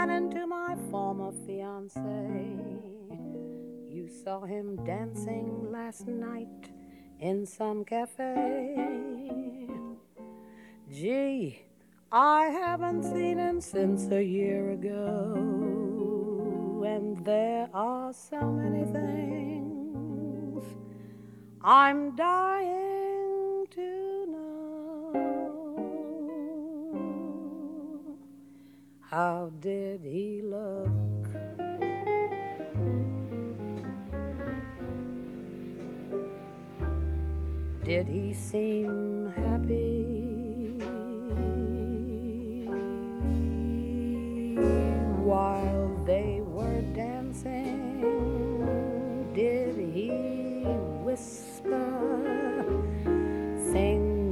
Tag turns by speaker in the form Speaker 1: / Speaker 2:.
Speaker 1: ran into my former fiance. You saw him dancing last night in some cafe. Gee, I haven't seen him since a year ago. And there are so many things I'm dying to know. How did he look? Did he seem